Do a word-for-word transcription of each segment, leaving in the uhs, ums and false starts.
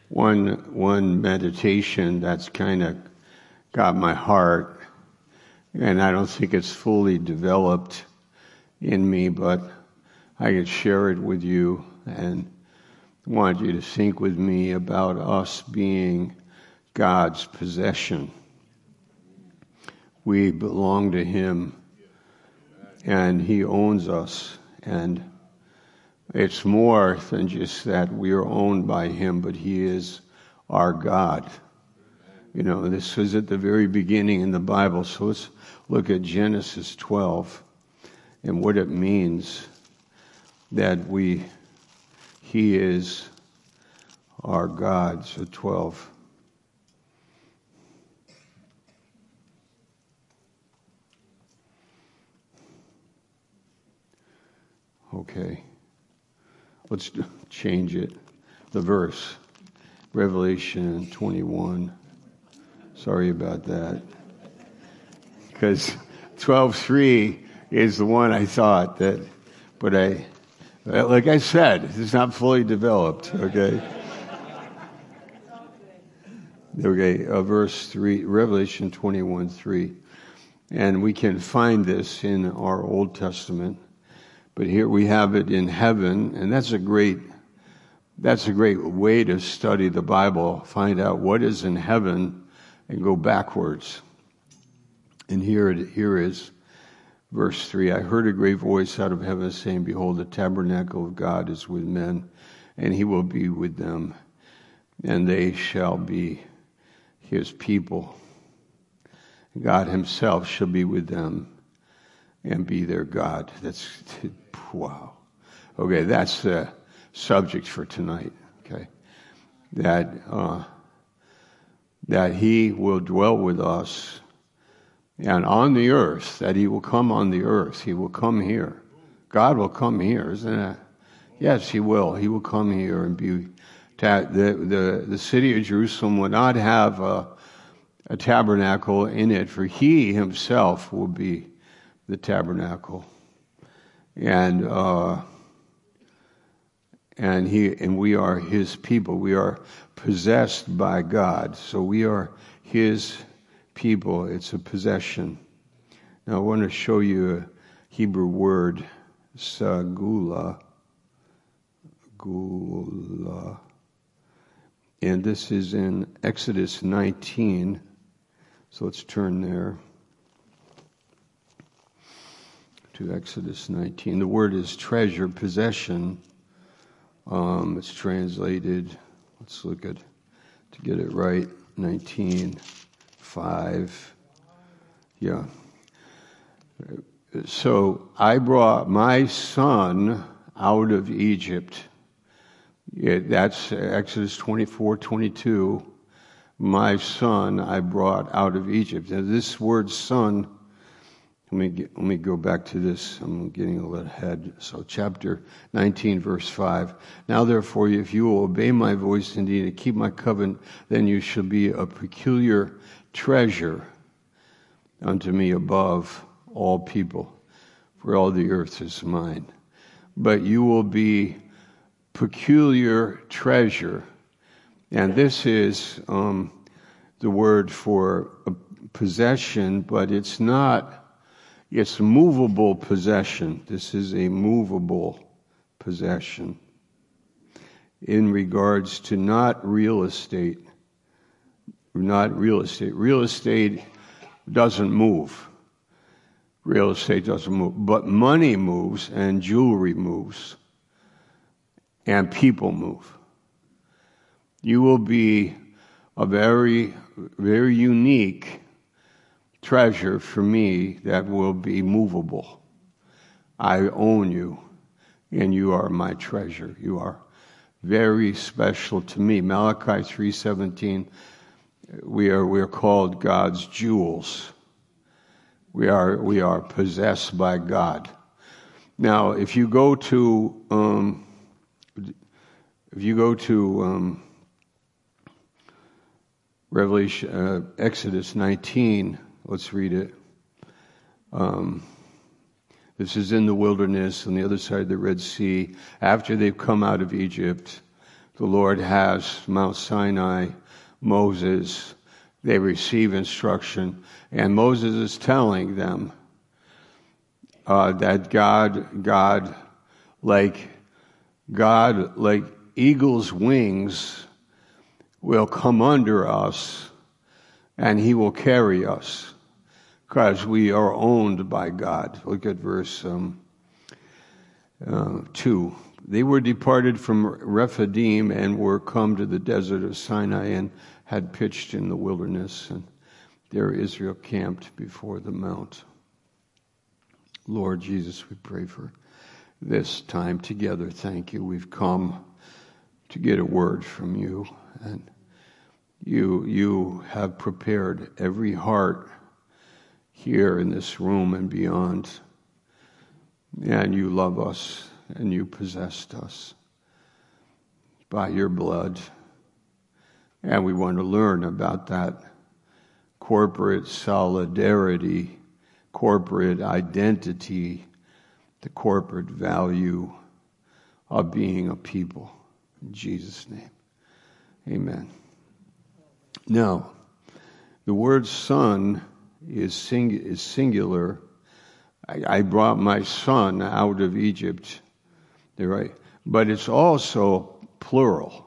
one one meditation that's kind of got my heart, and I don't think it's fully developed in me, but I could share it with you and want you to think with me about us being God's possession. We belong to Him, and He owns us, and it's more than just that we are owned by Him, but He is our God. You know, this was at the very beginning in the Bible, so let's look at Genesis twelve and what it means that we, He is our God. So twelve. Okay. Let's change it. The verse. Revelation twenty-one. Sorry about that. Because twelve three is the one I thought that, but I, like I said, it's not fully developed, okay? Okay, uh, verse three, Revelation twenty-one three. And we can find this in our Old Testament. But here we have it in heaven, and that's a great, that's a great way to study the Bible. Find out what is in heaven and go backwards. And here it here is verse three. I heard a great voice out of heaven saying, "Behold, the tabernacle of God is with men, and He will be with them, and they shall be His people. God Himself shall be with them and be their God." That's, wow. Okay, that's the subject for tonight, okay? That, uh, that He will dwell with us, and on the earth, that He will come on the earth. He will come here. God will come here, isn't it? Yes, He will. He will come here and be, ta- the, the, the city of Jerusalem will not have a, a tabernacle in it, for He Himself will be the tabernacle, and uh, and he and we are His people. We are possessed by God, so we are His people. It's a possession. Now I want to show you a Hebrew word, sagula, gula, and this is in Exodus nineteen. So let's turn there. To Exodus nineteen. The word is treasure, possession. Um, it's translated, let's look at, to get it right, nineteen five. Yeah. So I brought my son out of Egypt. Yeah, that's Exodus twenty-four twenty-two. My son I brought out of Egypt. Now this word son, Let me get, let me go back to this. I'm getting a little ahead. So chapter nineteen, verse five. Now therefore, if you will obey my voice indeed and keep my covenant, then you shall be a peculiar treasure unto me above all people, for all the earth is mine. But you will be peculiar treasure. And this is um, the word for a possession, but it's not. It's movable possession. This is a movable possession in regards to not real estate. Not real estate. Real estate doesn't move. Real estate doesn't move. But money moves, and jewelry moves, and people move. You will be a very, very unique treasure for me that will be movable. I own you, and you are my treasure. You are very special to me. Malachi three seventeen. We are we are called God's jewels. We are we are possessed by God. Now, if you go to um, if you go to um, Revelation, uh, Exodus nineteen. Let's read it. Um, this is in the wilderness on the other side of the Red Sea. After they've come out of Egypt, the Lord has Mount Sinai, Moses, they receive instruction, and Moses is telling them uh, that God, God, like God, like eagle's wings, will come under us, and He will carry us, because we are owned by God. Look at verse um, uh, two. They were departed from Rephidim and were come to the desert of Sinai and had pitched in the wilderness, and there Israel camped before the mount. Lord Jesus, we pray for this time together. Thank you. We've come to get a word from you, and you you have prepared every heart here in this room and beyond, and you love us, and you possessed us by your blood, and we want to learn about that corporate solidarity, corporate identity, the corporate value of being a people. In Jesus' name, amen. Now, the word son is, sing, is singular. I, I brought my son out of Egypt, right? But it's also plural,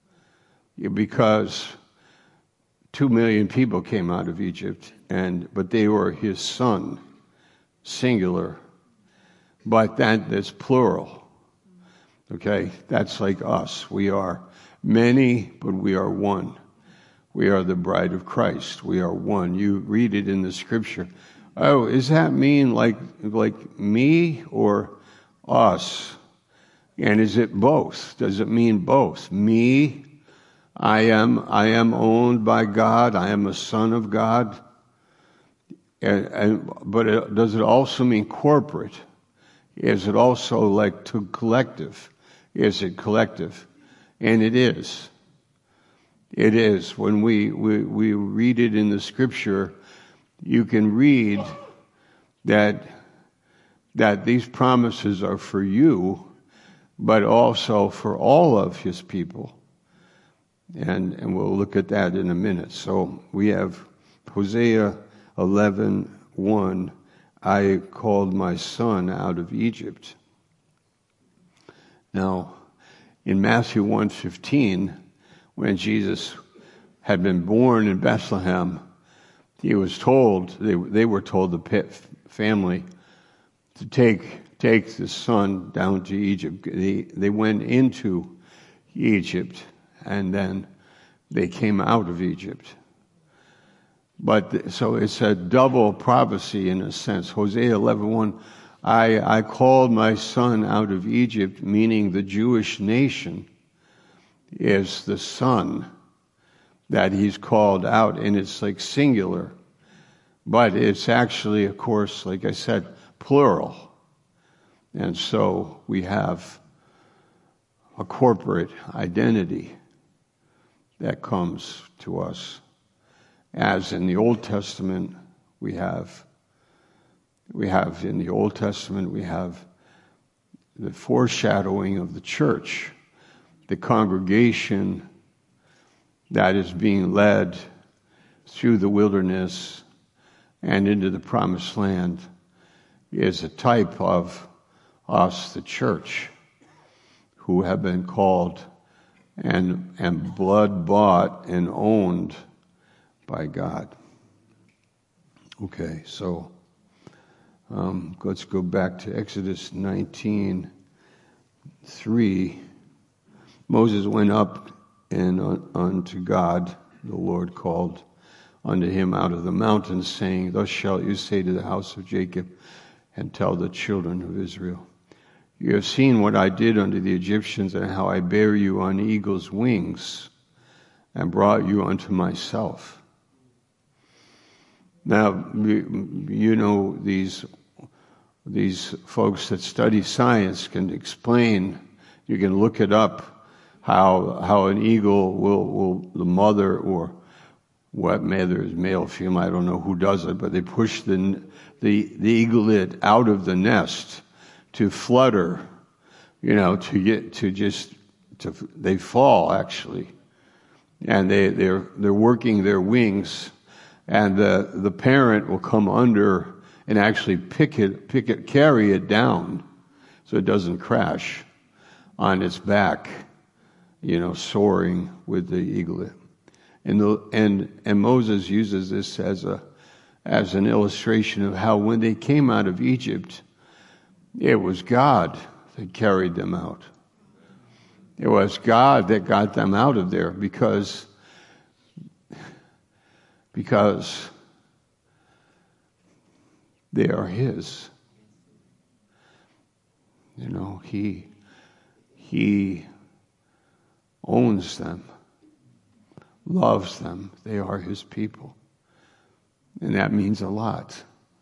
because two million people came out of Egypt, and but they were his son, singular. But that is plural. Okay, that's like us. We are many, but we are one. We are the bride of Christ. We are one. You read it in the scripture. Oh, does that mean like like me or us? And is it both? Does it mean both? Me, I am I am owned by God. I am a son of God. And, and but it, does it also mean corporate? Is it also like to collective? Is it collective? And it is. It is. When we, we, we read it in the scripture, you can read that that these promises are for you, but also for all of his people. And and we'll look at that in a minute. So we have Hosea eleven one. I called my son out of Egypt. Now, in Matthew one fifteen, when Jesus had been born in Bethlehem, he was told, they, they were told, the family, to take take the son down to Egypt. They, they went into Egypt, and then they came out of Egypt. But so it's a double prophecy in a sense. Hosea eleven one, I, I called my son out of Egypt, meaning the Jewish nation is the son that he's called out, and it's like singular. But it's actually, of course, like I said, plural. And so we have a corporate identity that comes to us. As in the Old Testament, we have, we have in the Old Testament, we have the foreshadowing of the church, the congregation that is being led through the wilderness and into the promised land is a type of us, the church, who have been called and, and blood bought and owned by God. Okay, so um, let's go back to Exodus nineteen three. Moses went up and un- unto God, the Lord called unto him out of the mountains, saying, Thus shalt you say to the house of Jacob, and tell the children of Israel, You have seen what I did unto the Egyptians, and how I bare you on eagle's wings, and brought you unto myself. Now, you know, these these folks that study science can explain, you can look it up, how how an eagle will, will the mother, or what mother is male, female, I don't know who does it, but they push the the, the eaglet out of the nest to flutter, you know, to get to just to they fall actually, and they they're they're working their wings, and the the parent will come under and actually pick it pick it carry it down, so it doesn't crash on its back, you know, soaring with the eaglet. And the, and and Moses uses this as a as an illustration of how when they came out of Egypt, it was God that carried them out. It was God that got them out of there because because they are His. You know, He He owns them, loves them. They are His people. And that means a lot.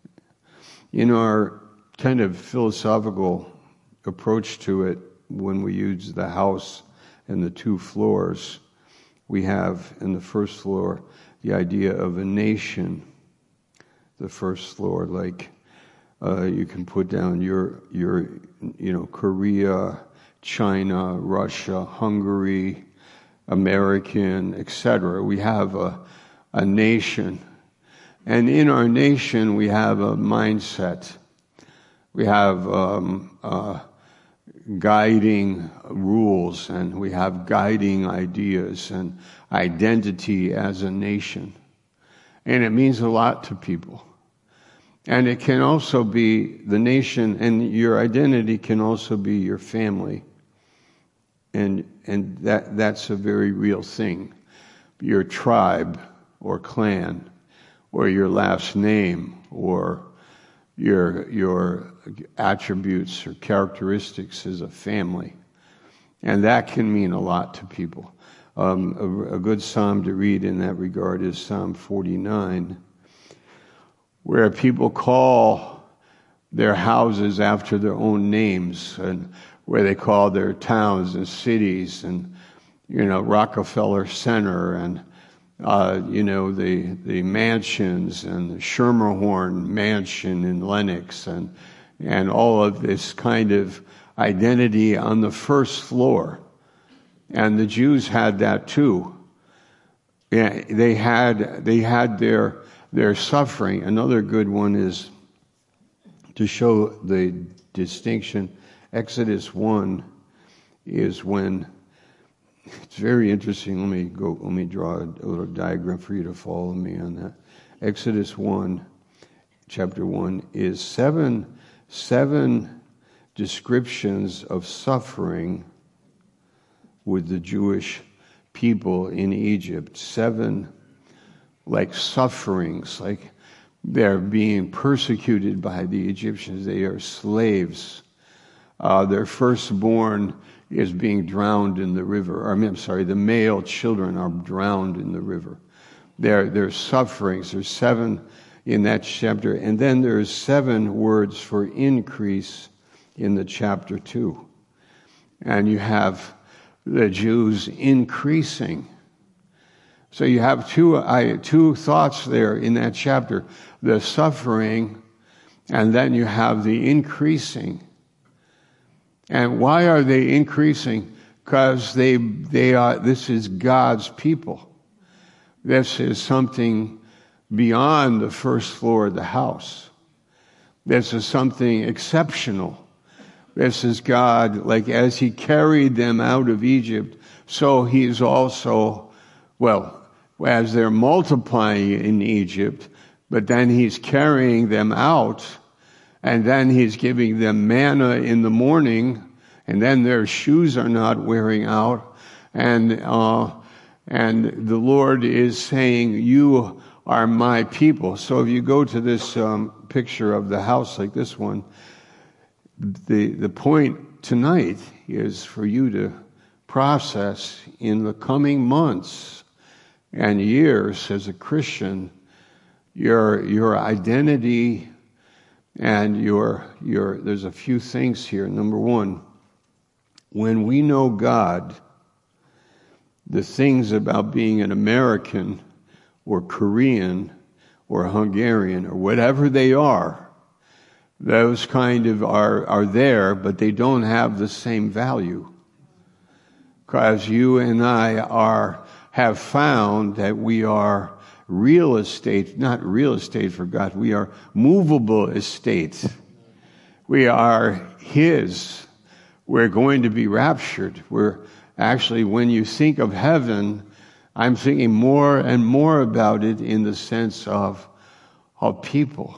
In our kind of philosophical approach to it, when we use the house and the two floors, we have in the first floor the idea of a nation. The first floor, like uh, you can put down your your you know Korea, China, Russia, Hungary, American, et cetera. We have a a nation, and in our nation we have a mindset. We have um, uh, guiding rules, and we have guiding ideas and identity as a nation. And it means a lot to people. And it can also be the nation, and your identity can also be your family. And and that that's a very real thing. Your tribe or clan, or your last name, or your your attributes or characteristics as a family. And that can mean a lot to people. Um, a, a good psalm to read in that regard is Psalm forty-nine, where people call their houses after their own names, and where they call their towns and cities, and you know Rockefeller Center, and uh, you know the the mansions, and the Schermerhorn Mansion in Lenox, and and all of this kind of identity on the first floor. And the Jews had that too. Yeah, they had they had their their suffering. Another good one is to show the distinction. Exodus one is when it's very interesting. Let me go. Let me draw a little diagram for you to follow me on that. Exodus one, chapter one, is seven seven descriptions of suffering with the Jewish people in Egypt. Seven, like sufferings, like they're being persecuted by the Egyptians. They are slaves. Uh, their firstborn is being drowned in the river. I mean, I'm sorry, the male children are drowned in the river. There, there's sufferings. There's seven in that chapter. And then there's seven words for increase in the chapter two. And you have the Jews increasing. So you have two I, two thoughts there in that chapter: the suffering, and then you have the increasing. And why are they increasing? Because they they are. This is God's people. This is something beyond the first floor of the house. This is something exceptional. This is God, like as He carried them out of Egypt, so He is also, well, as they're multiplying in Egypt, but then He's carrying them out, and then He's giving them manna in the morning, and then their shoes are not wearing out, and uh, and the Lord is saying, "You are my people." So if you go to this um, picture of the house like this one, The the point tonight is for you to process in the coming months and years as a Christian your your identity and your your there's a few things here. Number one, when we know God, the things about being an American or Korean or Hungarian or whatever they are, those kind of are, are there, but they don't have the same value. because you and I are have found that we are real estate, not real estate for God. We are movable estate. We are His. We're going to be raptured. We're actually, when you think of heaven, I'm thinking more and more about it in the sense of, of people.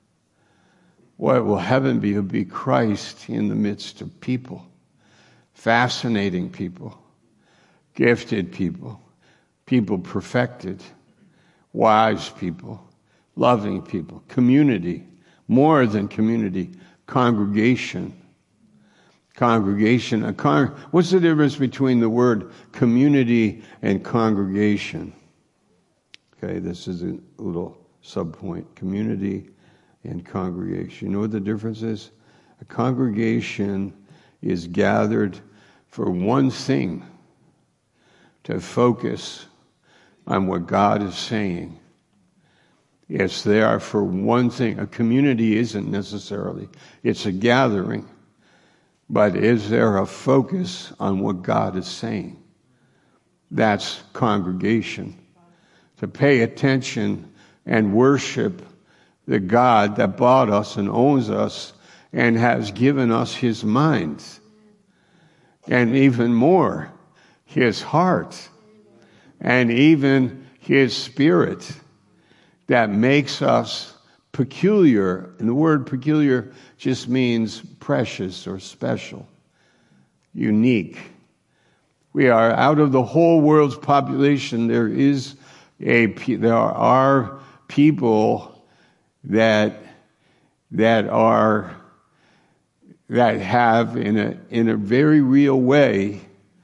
What will heaven be? It'll be Christ in the midst of people. Fascinating people. Gifted people. People perfected. Wise people. Loving people. Community. More than community. Congregation. Congregation. A con- What's the difference between the word community and congregation? Okay, this is a little subpoint. Community and congregation. You know what the difference is? A congregation is gathered for one thing, to focus on what God is saying. It's there for one thing. A community isn't necessarily. It's a gathering. But is there a focus on what God is saying? That's congregation. To pay attention and worship the God that bought us and owns us and has given us His mind. And even more, His heart. And even His Spirit that makes us peculiar. And the word peculiar just means precious or special, unique. We are out of the whole world's population. There is a there are people that that are that have in a in a very real way,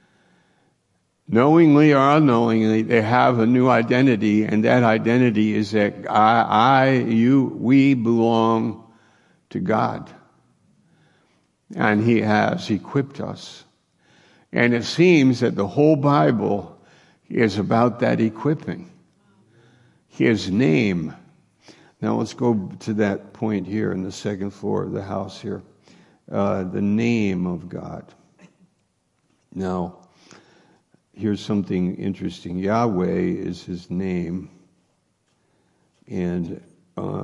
knowingly or unknowingly, they have a new identity, and that identity is that I, I you, we belong to God. And He has equipped us. And it seems that the whole Bible is about that equipping. His name. Now let's go to that point here in the second floor of the house here. Uh, the name of God. Now, here's something interesting. Yahweh is His name. And uh,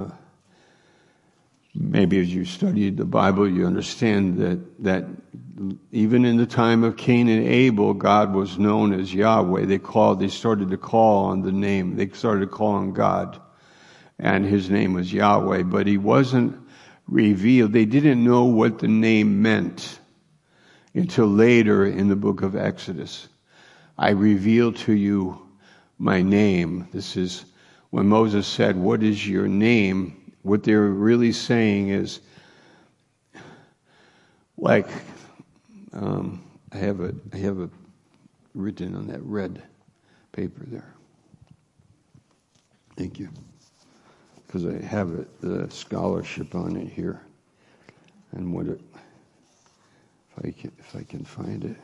maybe as you studied the Bible, you understand that, that even in the time of Cain and Abel, God was known as Yahweh. They called, they started to call on the name. They started to call on God. And His name was Yahweh. But He wasn't revealed. They didn't know what the name meant until later in the book of Exodus. I reveal to you my name. This is when Moses said, what is your name? What they're really saying is, like, um, I have a, I have a written on that red paper there. Thank you. Because I have it, the scholarship on it here. And what it, if I can, if I can find it.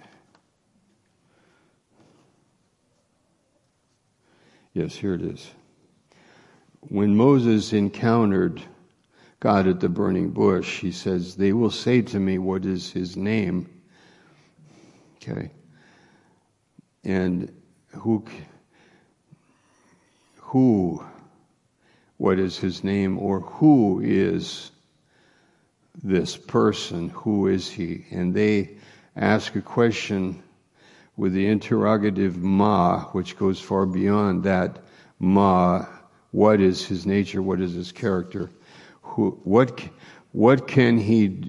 Yes, here it is. When Moses encountered God at the burning bush, he says, they will say to me, what is His name? Okay. And who, who, what is His name? Or who is this person? Who is He? And they ask a question with the interrogative ma, which goes far beyond that ma. What is His nature? What is His character? Who, what, what can He,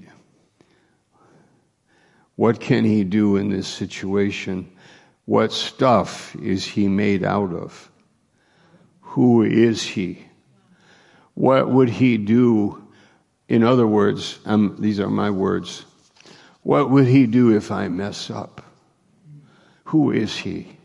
what can He do in this situation? What stuff is He made out of? Who is He? What would He do? In other words, um, these are my words. What would He do if I mess up? Who is He?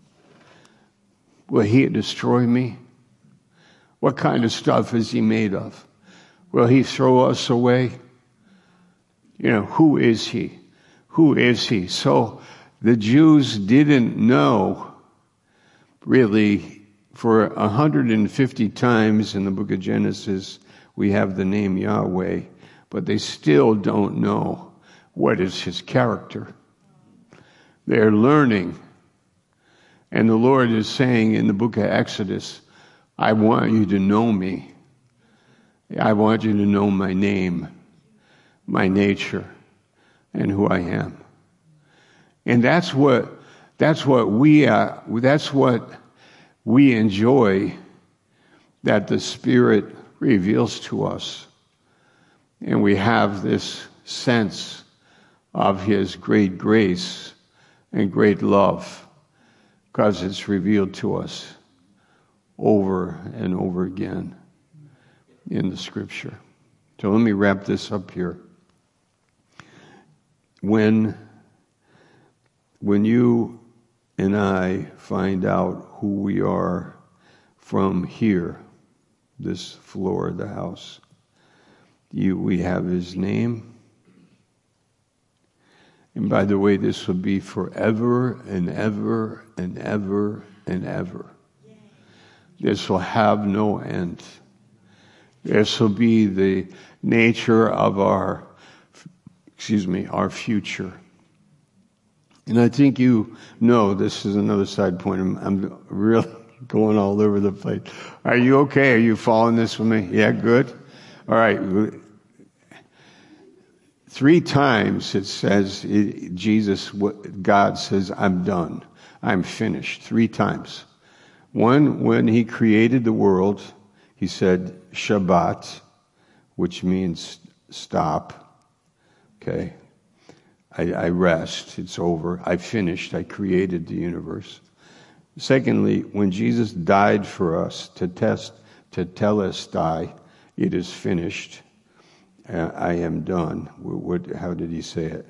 Will He destroy me? What kind of stuff is He made of? Will He throw us away? You know, who is He? Who is He? So the Jews didn't know really. For one hundred fifty times in the book of Genesis, we have the name Yahweh, but they still don't know what is His character. They're learning. And the Lord is saying in the book of Exodus, I want you to know me. I want you to know my name, my nature, and who I am. And that's what that's what we uh, that's what we enjoy, that the Spirit reveals to us. And we have this sense of His great grace and great love, because it's revealed to us over and over again in the Scripture. So let me wrap this up here. When, when you and I find out who we are from here, this floor of the house, you, we have His name. And by the way, this will be forever and ever and ever and ever. This will have no end. This will be the nature of our, excuse me, our future. And I think you know, this is another side point. I'm, I'm really going all over the place. Are you okay? Are you following this with me? Yeah, good? All right. Three times it says, it, Jesus, God says, I'm done. I'm finished. Three times. One, when He created the world, He said, Shabbat, which means stop. Okay. I, I rest. It's over. I finished. I created the universe. Secondly, when Jesus died for us to test, to tell us die, it is finished. Uh, I am done. What, what, how did He say it?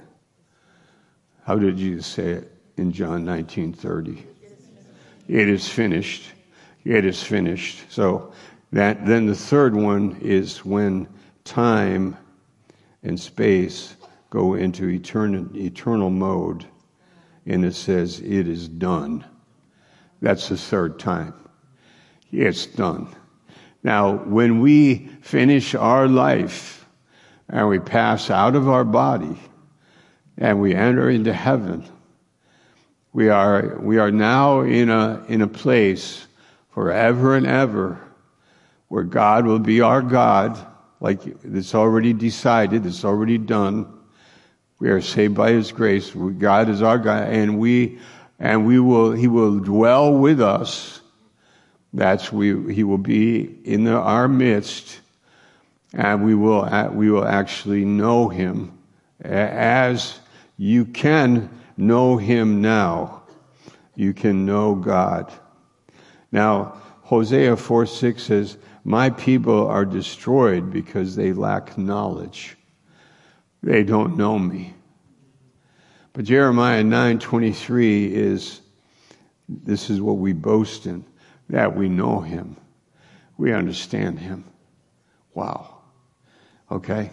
How did Jesus say it in John nineteen thirty? It is finished. It is finished. So that then the third one is when time and space go into eternal, eternal mode, and it says it is done. That's the third time. It's done. Now, when we finish our life and we pass out of our body and we enter into heaven, we are we are now in a in a place forever and ever where God will be our God, like it's already decided, it's already done. We are saved by His grace. God is our God, and we and we will He will dwell with us. That's we He will be in the, our midst, and we will we will actually know Him as you can know Him now. You can know God. Now, Hosea four six says, my people are destroyed because they lack knowledge. They don't know me. But Jeremiah nine twenty-three is, this is what we boast in, that we know Him. We understand Him. Wow. Okay?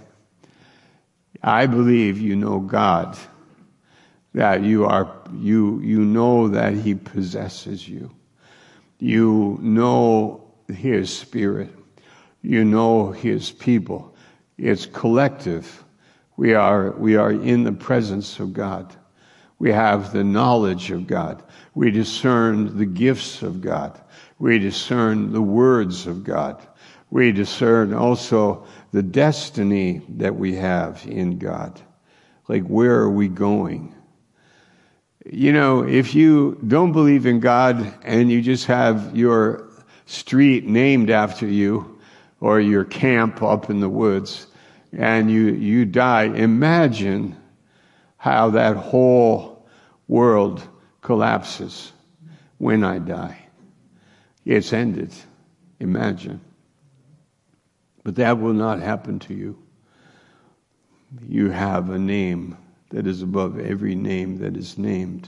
I believe you know God. That you are, you, you know that He possesses you. You know His Spirit. You know His people. It's collective. We are, we are in the presence of God. We have the knowledge of God. We discern the gifts of God. We discern the words of God. We discern also the destiny that we have in God. Like, where are we going? You know, if you don't believe in God and you just have your street named after you or your camp up in the woods, and you, you die, imagine how that whole world collapses when I die. It's ended. Imagine. But that will not happen to you. You have a name that is above every name that is named.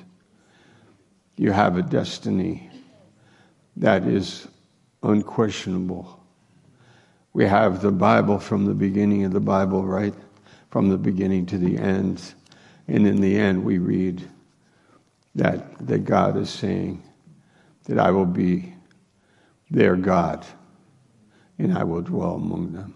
You have a destiny that is unquestionable. We have the Bible from the beginning of the Bible, right? From the beginning to the end. And in the end, we read that, that God is saying that I will be their God and I will dwell among them.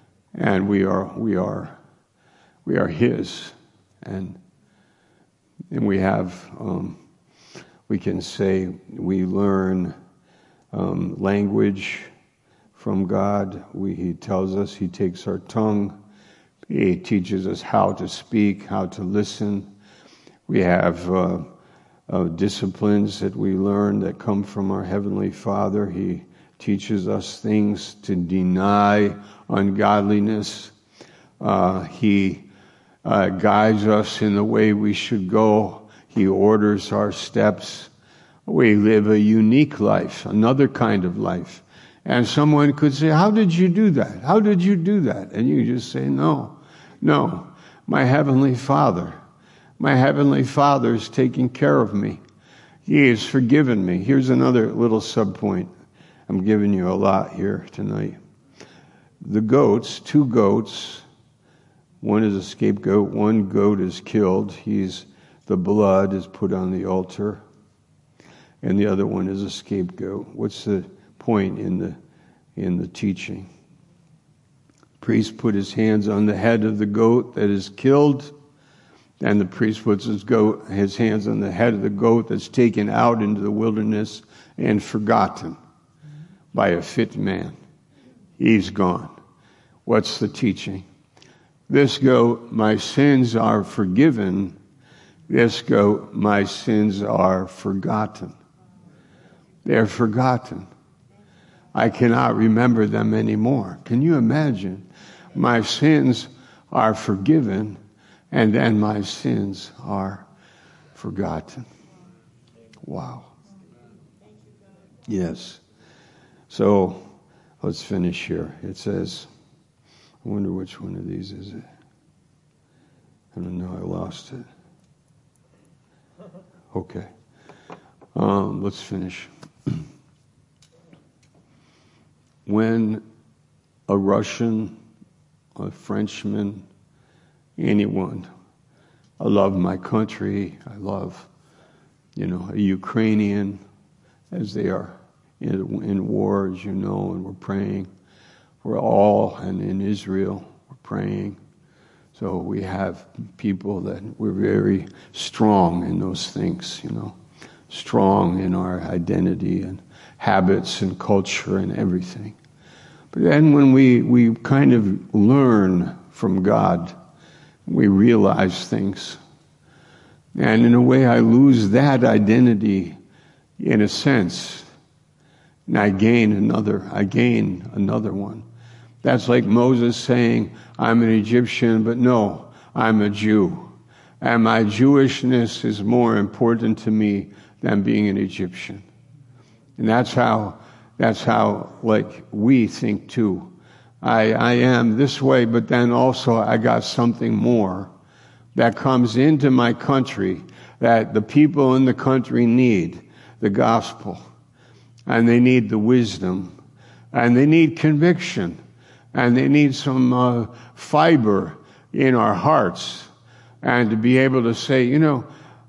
And we are, we are, we are His. And, And we have, um, we can say we learn um, language from God. We, he tells us, he takes our tongue. He teaches us how to speak, how to listen. We have uh, uh, disciplines that we learn that come from our Heavenly Father. He teaches us things to deny ungodliness. Uh, he uh, guides us in the way we should go. He orders our steps. We live a unique life, another kind of life. And someone could say, how did you do that? How did you do that? And you just say, no, no, my Heavenly Father. My Heavenly Father is taking care of me. He has forgiven me. Here's another little subpoint. I'm giving you a lot here tonight. The goats, two goats, one is a scapegoat, one goat is killed. He's, the blood is put on the altar. And the other one is a scapegoat. What's the point in the in the teaching? Priest put his hands on the head of the goat that is killed, and the priest puts his goat his hands on the head of the goat that's taken out into the wilderness and forgotten by a fit man. He's gone. What's the teaching? This goat, my sins are forgiven. This goat, my sins are forgotten. They're forgotten. I cannot remember them anymore. Can you imagine? My sins are forgiven, and then my sins are forgotten. Wow. Yes. So, let's finish here. It says, I wonder which one of these is it. I don't know, I lost it. Okay. Um, let's finish. When a Russian, a Frenchman, anyone, I love my country, I love, you know, a Ukrainian, as they are in, in war, as you know, and we're praying. We're all, and in Israel, we're praying. So we have people that we're very strong in those things, you know, strong in our identity and habits and culture and everything. But then when we, we kind of learn from God, we realize things. And in a way, I lose that identity in a sense. And I gain another, I gain another one. That's like Moses saying, I'm an Egyptian, but no, I'm a Jew. And my Jewishness is more important to me than being an Egyptian. And that's how, that's how, like, we think too. I, I am this way, but then also I got something more that comes into my country that the people in the country need, the gospel. And they need the wisdom. And they need conviction. And they need some uh, fiber in our hearts. And to be able to say, you know,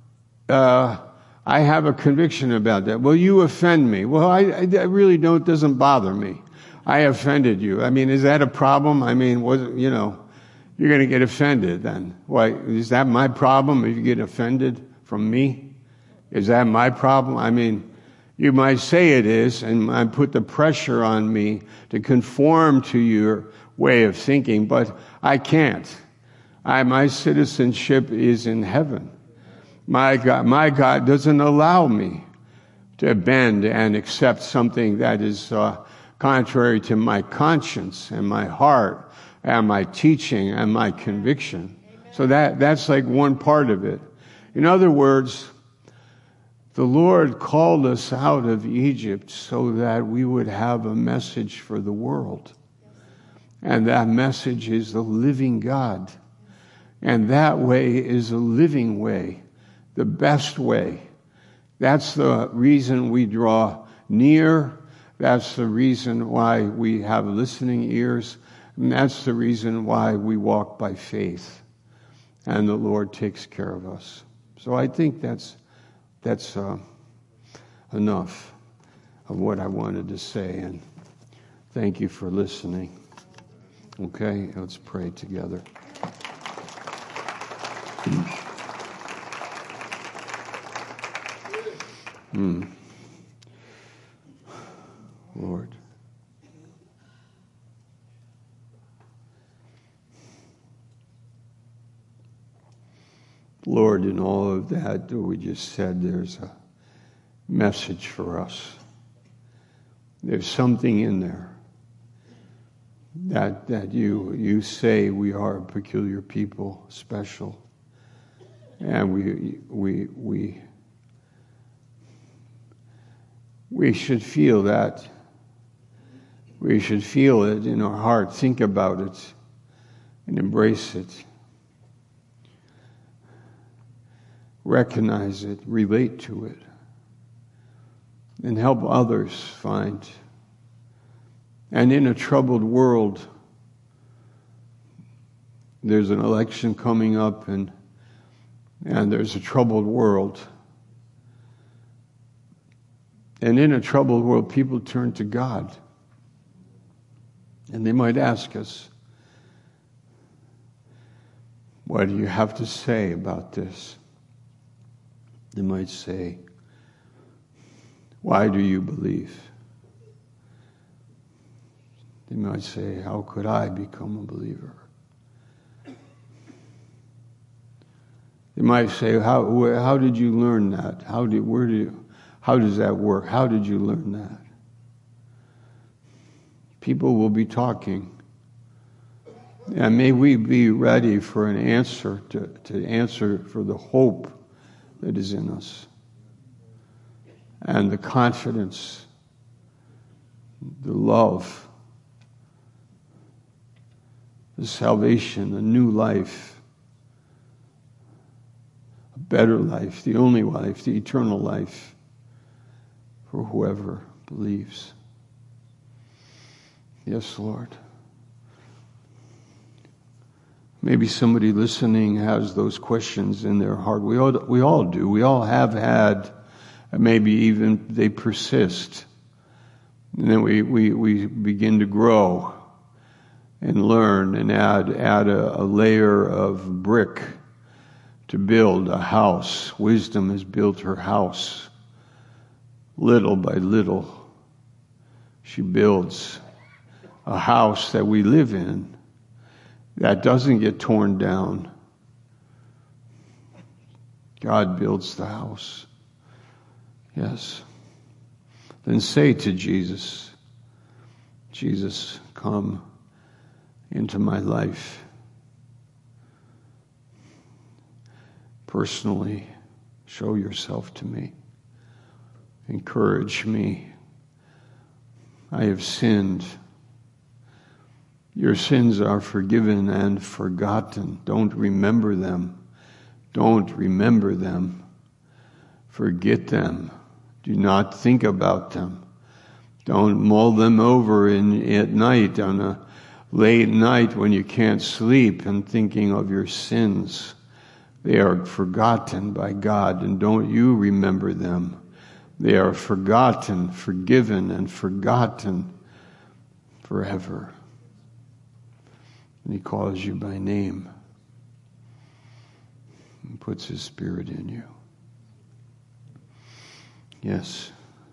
uh, I have a conviction about that. Well, you offend me. Well, I, I really don't, it doesn't bother me. I offended you. I mean, is that a problem? I mean, was, you know, you're going to get offended then. Why, is that my problem if you get offended from me? Is that my problem? I mean, you might say it is, and I put the pressure on me to conform to your way of thinking, but I can't. I, my citizenship is in heaven. My God, my God doesn't allow me to bend and accept something that is uh, contrary to my conscience and my heart and my teaching and my conviction. Amen. So that that's like one part of it. In other words, the Lord called us out of Egypt so that we would have a message for the world. And that message is the living God. And that way is a living way, the best way. That's the reason we draw near. That's the reason why we have listening ears. And that's the reason why we walk by faith. And the Lord takes care of us. So I think that's That's uh, enough of what I wanted to say. And thank you for listening. Okay, let's pray together. Mm. Lord. Lord, in all of that that we just said, there's a message for us. There's something in there that that you you say we are a peculiar people, special, and we we we we should feel that. We should feel it in our heart, think about it, and embrace it. Recognize it, relate to it, and help others find. And in a troubled world, there's an election coming up, and and there's a troubled world. And in a troubled world, people turn to God. And they might ask us, what do you have to say about this? They might say, why do you believe? They might say, how could I become a believer? They might say, how how did you learn that? How did where do you, how does that work? How did you learn that? People will be talking. And may we be ready for an answer, to, to answer for the hope that is in us. And the confidence, the love, the salvation, the new life, a better life, the only life, the eternal life for whoever believes. Yes, Lord. Maybe somebody listening has those questions in their heart. We all, we all do. We all have had, maybe even they persist. And then we, we, we begin to grow and learn and add, add a, a layer of brick to build a house. Wisdom has built her house. Little by little, she builds a house that we live in that doesn't get torn down. God builds the house. Yes. Then say to Jesus, Jesus, come into my life. Personally, show yourself to me. Encourage me. I have sinned. Your sins are forgiven and forgotten. Don't remember them. Don't remember them. Forget them. Do not think about them. Don't mull them over in at night, on a late night when you can't sleep and thinking of your sins. They are forgotten by God, and don't you remember them. They are forgotten, forgiven, and forgotten forever. And he calls you by name and puts his Spirit in you. Yes.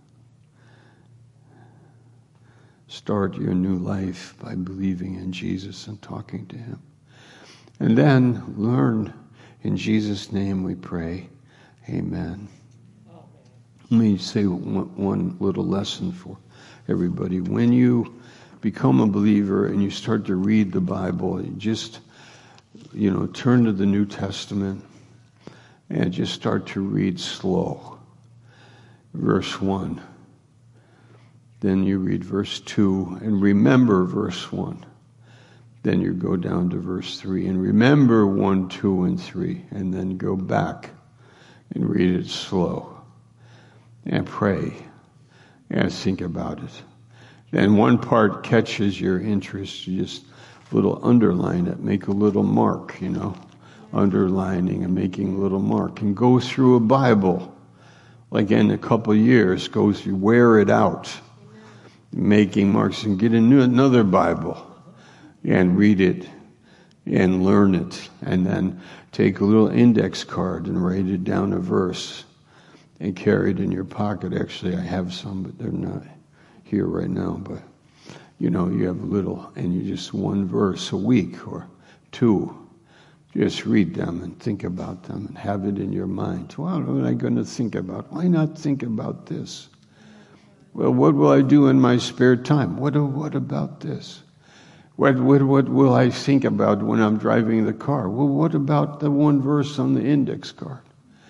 Start your new life by believing in Jesus and talking to him. And then learn, in Jesus' name we pray. Amen. Let me say one, one little lesson for everybody. When you become a believer and you start to read the Bible, you just, you know, turn to the New Testament and just start to read slow. Verse one. Then you read verse two and remember verse one. Then you go down to verse three and remember one, two, and three, and then go back and read it slow and pray and think about it. Then one part catches your interest, you just little underline it, make a little mark, you know, underlining and making a little mark, and go through a Bible, like in a couple of years, go through, wear it out, making marks, and get a new, another Bible and read it and learn it, and then take a little index card and write it down a verse and carry it in your pocket. Actually, I have some, but they're not here right now. But, you know, you have a little, and you just one verse a week or two. Just read them and think about them and have it in your mind. Well, what am I going to think about? Why not think about this? Well, what will I do in my spare time? What, what about this? What, what, what will I think about when I'm driving the car? Well, what about the one verse on the index card?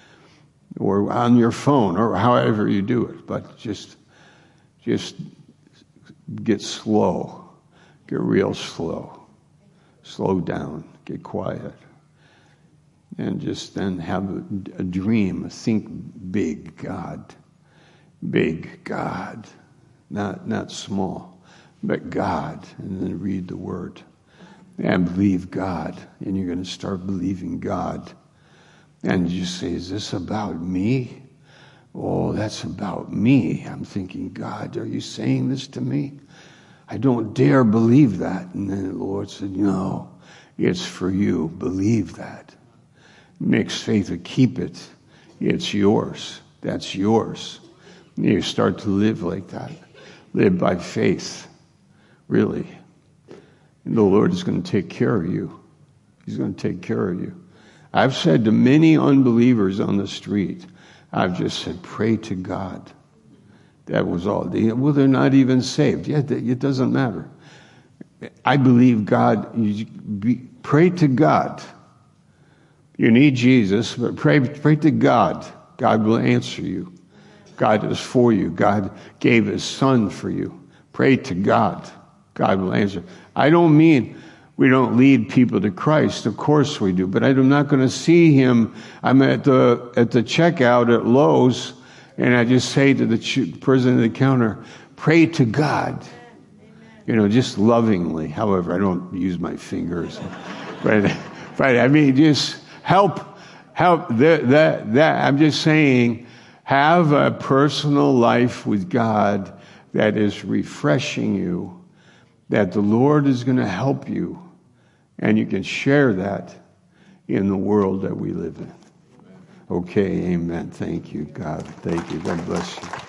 Or on your phone, or however you do it. But just, just get slow. Get real slow. Slow down. Get quiet. And just then have a, a dream. Think big, God. Big God. Not, not small, but God. And then read the Word. And believe God. And you're going to start believing God. And you say, is this about me? Oh, that's about me. I'm thinking, God, are you saying this to me? I don't dare believe that. And then the Lord said, no, it's for you. Believe that. Mixed faith, keep it. It's yours. That's yours. You start to live like that. Live by faith. Really. And the Lord is going to take care of you. He's going to take care of you. I've said to many unbelievers on the street, I've just said, pray to God. That was all. Well, they're not even saved. Yeah, it doesn't matter. I believe God. You be, pray to God. You need Jesus, but pray, pray to God. God will answer you. God is for you. God gave His Son for you. Pray to God. God will answer. I don't mean we don't lead people to Christ. Of course we do. But I'm not going to see him. I'm at the at the checkout at Lowe's, and I just say to the ch- person at the counter, pray to God. You know, just lovingly. However, I don't use my fingers. but, but I mean, just help, help. That, that, that. I'm just saying, have a personal life with God that is refreshing you, that the Lord is going to help you, and you can share that in the world that we live in. Okay, amen. Thank you, God. Thank you. God bless you.